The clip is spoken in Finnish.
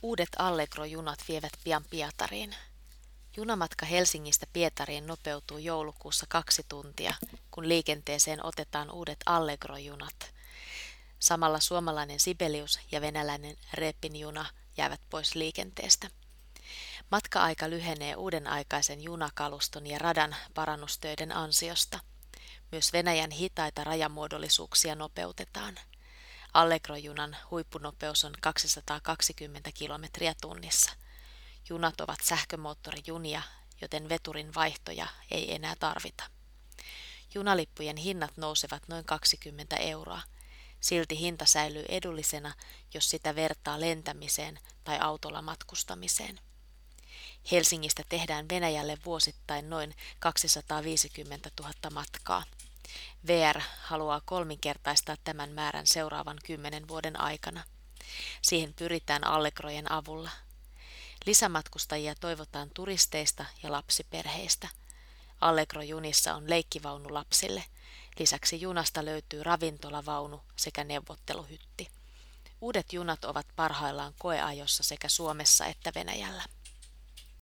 Uudet Allegro-junat vievät pian Pietariin. Junamatka Helsingistä Pietariin nopeutuu joulukuussa 2 tuntia, kun liikenteeseen otetaan uudet Allegro-junat. Samalla suomalainen Sibelius ja venäläinen Repin juna jäävät pois liikenteestä. Matka-aika lyhenee uuden aikaisen junakaluston ja radan parannustöiden ansiosta. Myös Venäjän hitaita rajamuodollisuuksia nopeutetaan. Allegro-junan huippunopeus on 220 kilometriä tunnissa. Junat ovat sähkömoottorijunia, joten veturin vaihtoja ei enää tarvita. Junalippujen hinnat nousevat noin 20 euroa. Silti hinta säilyy edullisena, jos sitä vertaa lentämiseen tai autolla matkustamiseen. Helsingistä tehdään Venäjälle vuosittain noin 250 000 matkaa. VR haluaa kolminkertaistaa tämän määrän seuraavan 10 vuoden aikana. Siihen pyritään Allegrojen avulla. Lisämatkustajia toivotaan turisteista ja lapsiperheistä. Allegro-junissa on leikkivaunu lapsille. Lisäksi junasta löytyy ravintolavaunu sekä neuvotteluhytti. Uudet junat ovat parhaillaan koeajossa sekä Suomessa että Venäjällä.